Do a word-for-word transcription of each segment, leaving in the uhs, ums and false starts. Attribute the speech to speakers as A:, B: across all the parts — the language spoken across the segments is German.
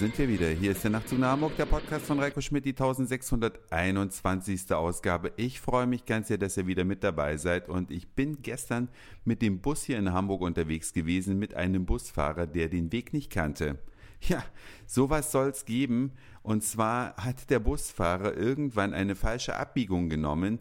A: sind wir wieder. Hier ist der Nachtzug nach Hamburg, der Podcast von Reiko Schmidt, die eintausendsechshunderteinundzwanzigste Ausgabe. Ich freue mich ganz sehr, dass ihr wieder mit dabei seid und ich bin gestern mit dem Bus hier in Hamburg unterwegs gewesen mit einem Busfahrer, der den Weg nicht kannte. Ja, sowas soll's geben. Und zwar hat der Busfahrer irgendwann eine falsche Abbiegung genommen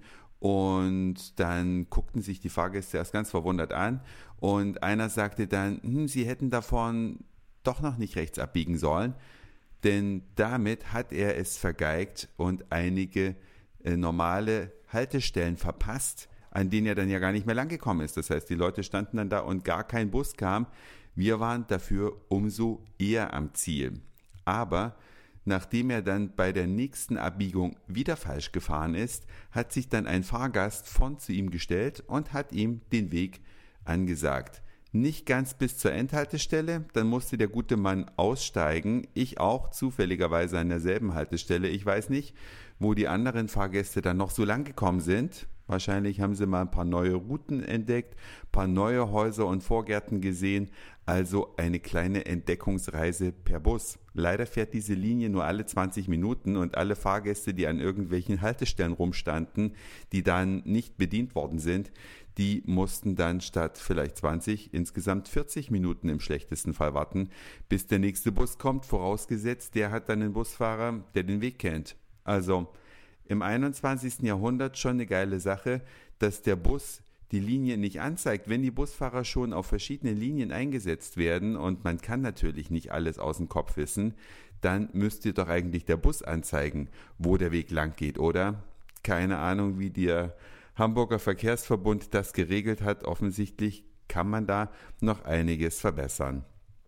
A: und dann guckten sich die Fahrgäste erst ganz verwundert an und einer sagte dann, hm, sie hätten davon doch noch nicht rechts abbiegen sollen, denn damit hat er es vergeigt und einige äh, normale Haltestellen verpasst, an denen er dann ja gar nicht mehr lang gekommen ist. Das heißt, die Leute standen dann da und gar kein Bus kam. Wir waren dafür umso eher am Ziel. Aber nachdem er dann bei der nächsten Abbiegung wieder falsch gefahren ist, hat sich dann ein Fahrgast von zu ihm gestellt und hat ihm den Weg angesagt. Nicht ganz bis zur Endhaltestelle, dann musste der gute Mann aussteigen, ich auch zufälligerweise an derselben Haltestelle. Ich weiß nicht, wo die anderen Fahrgäste dann noch so lang gekommen sind. Wahrscheinlich haben sie mal ein paar neue Routen entdeckt, ein paar neue Häuser und Vorgärten gesehen, also eine kleine Entdeckungsreise per Bus. Leider fährt diese Linie nur alle zwanzig Minuten und alle Fahrgäste, die an irgendwelchen Haltestellen rumstanden, die dann nicht bedient worden sind, die mussten dann statt vielleicht zwanzig insgesamt vierzig Minuten im schlechtesten Fall warten, bis der nächste Bus kommt, vorausgesetzt, der hat dann einen Busfahrer, der den Weg kennt. Also im einundzwanzigsten Jahrhundert schon eine geile Sache, dass der Bus die Linie nicht anzeigt, wenn die Busfahrer schon auf verschiedene Linien eingesetzt werden und man kann natürlich nicht alles aus dem Kopf wissen, dann müsste doch eigentlich der Bus anzeigen, wo der Weg lang geht, oder? Keine Ahnung, wie der Hamburger Verkehrsverbund das geregelt hat. Offensichtlich kann man da noch einiges verbessern.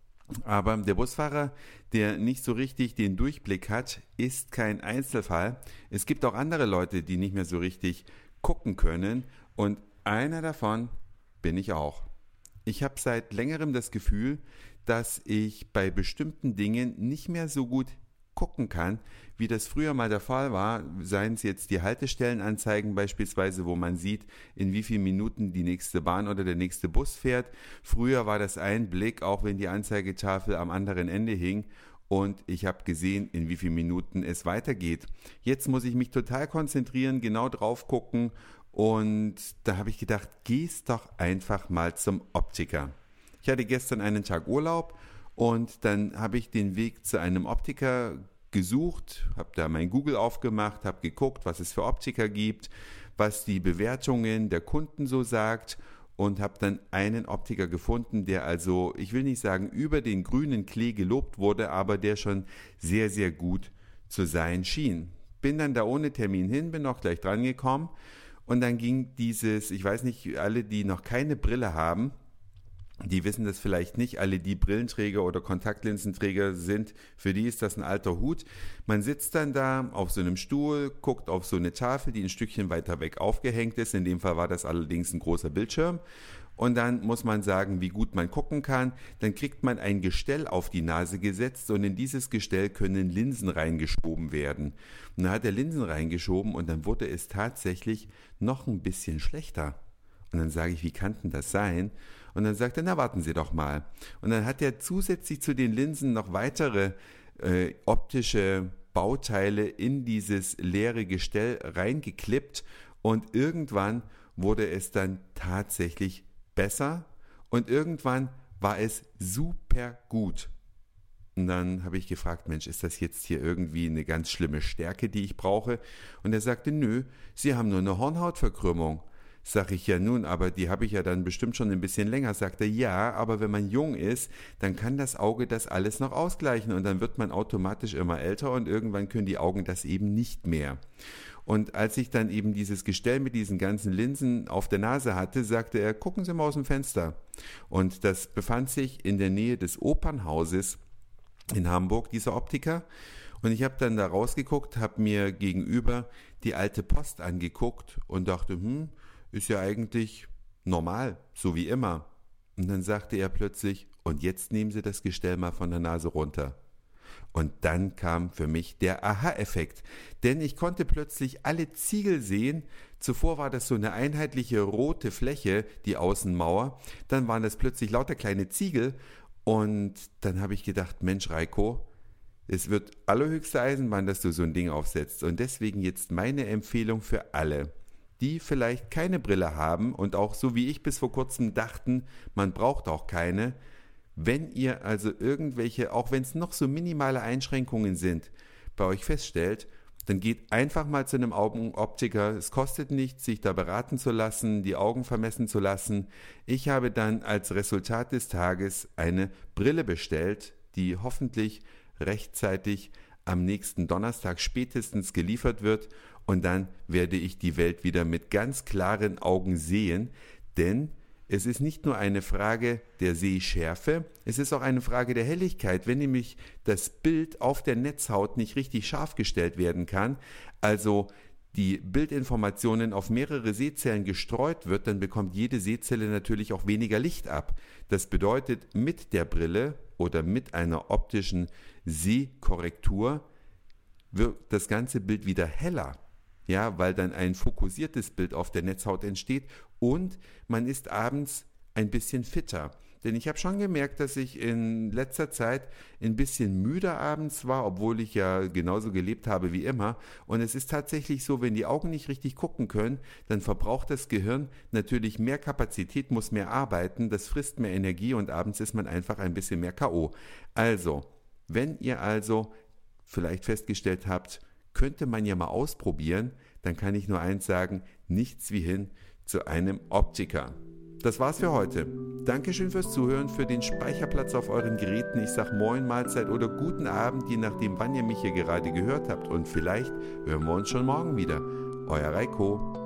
A: Aber der Busfahrer, der nicht so richtig den Durchblick hat, ist kein Einzelfall. Es gibt auch andere Leute, die nicht mehr so richtig gucken können und einer davon bin ich auch. Ich habe seit längerem das Gefühl, dass ich bei bestimmten Dingen nicht mehr so gut gucken kann, wie das früher mal der Fall war, seien es jetzt die Haltestellenanzeigen beispielsweise, wo man sieht, in wie vielen Minuten die nächste Bahn oder der nächste Bus fährt. Früher war das ein Blick, auch wenn die Anzeigetafel am anderen Ende hing und ich habe gesehen, in wie vielen Minuten es weitergeht. Jetzt muss ich mich total konzentrieren, genau drauf gucken und da habe ich gedacht, gehst doch einfach mal zum Optiker. Ich hatte gestern einen Tag Urlaub und dann habe ich den Weg zu einem Optiker gesucht, habe da mein Google aufgemacht, habe geguckt, was es für Optiker gibt, was die Bewertungen der Kunden so sagt und habe dann einen Optiker gefunden, der also, ich will nicht sagen, über den grünen Klee gelobt wurde, aber der schon sehr, sehr gut zu sein schien. Bin dann da ohne Termin hin, bin auch gleich dran gekommen und dann ging dieses, ich weiß nicht, alle, die noch keine Brille haben, die wissen das vielleicht nicht, alle die Brillenträger oder Kontaktlinsenträger sind, für die ist das ein alter Hut. Man sitzt dann da auf so einem Stuhl, guckt auf so eine Tafel, die ein Stückchen weiter weg aufgehängt ist. In dem Fall war das allerdings ein großer Bildschirm. Und dann muss man sagen, wie gut man gucken kann. Dann kriegt man ein Gestell auf die Nase gesetzt und in dieses Gestell können Linsen reingeschoben werden. Und dann hat er Linsen reingeschoben und dann wurde es tatsächlich noch ein bisschen schlechter. Und dann sage ich, wie kann denn das sein? Und dann sagt er, na warten Sie doch mal. Und dann hat er zusätzlich zu den Linsen noch weitere äh, optische Bauteile in dieses leere Gestell reingeklippt und irgendwann wurde es dann tatsächlich besser und irgendwann war es super gut. Und dann habe ich gefragt, Mensch, ist das jetzt hier irgendwie eine ganz schlimme Stärke, die ich brauche? Und er sagte, nö, Sie haben nur eine Hornhautverkrümmung. Sag ich, ja nun, aber die habe ich ja dann bestimmt schon ein bisschen länger. Sagt er, ja, aber wenn man jung ist, dann kann das Auge das alles noch ausgleichen und dann wird man automatisch immer älter und irgendwann können die Augen das eben nicht mehr. Und als ich dann eben dieses Gestell mit diesen ganzen Linsen auf der Nase hatte, sagte er, gucken Sie mal aus dem Fenster. Und das befand sich in der Nähe des Opernhauses in Hamburg, dieser Optiker. Und ich habe dann da rausgeguckt, habe mir gegenüber die alte Post angeguckt und dachte, hm, ist ja eigentlich normal, so wie immer. Und dann sagte er plötzlich, und jetzt nehmen Sie das Gestell mal von der Nase runter. Und dann kam für mich der Aha-Effekt, denn ich konnte plötzlich alle Ziegel sehen. Zuvor war das so eine einheitliche rote Fläche, die Außenmauer. Dann waren das plötzlich lauter kleine Ziegel und dann habe ich gedacht, Mensch Reiko, Es wird allerhöchste Eisenbahn, dass du so ein Ding aufsetzt. Und deswegen jetzt meine Empfehlung für alle, die vielleicht keine Brille haben und auch so wie ich bis vor kurzem dachten, man braucht auch keine. Wenn ihr also irgendwelche, auch wenn es noch so minimale Einschränkungen sind, bei euch feststellt, dann geht einfach mal zu einem Augenoptiker. Es kostet nichts, sich da beraten zu lassen, die Augen vermessen zu lassen. Ich habe dann als Resultat des Tages eine Brille bestellt, die hoffentlich rechtzeitig am nächsten Donnerstag spätestens geliefert wird. Und dann werde ich die Welt wieder mit ganz klaren Augen sehen, denn es ist nicht nur eine Frage der Sehschärfe, es ist auch eine Frage der Helligkeit. Wenn nämlich das Bild auf der Netzhaut nicht richtig scharf gestellt werden kann, also die Bildinformationen auf mehrere Sehzellen gestreut wird, dann bekommt jede Sehzelle natürlich auch weniger Licht ab. Das bedeutet, mit der Brille oder mit einer optischen Sehkorrektur wird das ganze Bild wieder heller. Ja, weil dann ein fokussiertes Bild auf der Netzhaut entsteht und man ist abends ein bisschen fitter. Denn ich habe schon gemerkt, dass ich in letzter Zeit ein bisschen müder abends war, obwohl ich ja genauso gelebt habe wie immer. Und es ist tatsächlich so, wenn die Augen nicht richtig gucken können, dann verbraucht das Gehirn natürlich mehr Kapazität, muss mehr arbeiten, das frisst mehr Energie und abends ist man einfach ein bisschen mehr K O. Also, wenn ihr also vielleicht festgestellt habt, könnte man ja mal ausprobieren, dann kann ich nur eins sagen, nichts wie hin zu einem Optiker. Das war's für heute. Dankeschön fürs Zuhören, für den Speicherplatz auf euren Geräten. Ich sag Moin, Mahlzeit oder guten Abend, je nachdem, wann ihr mich hier gerade gehört habt. Und vielleicht hören wir uns schon morgen wieder. Euer Reiko.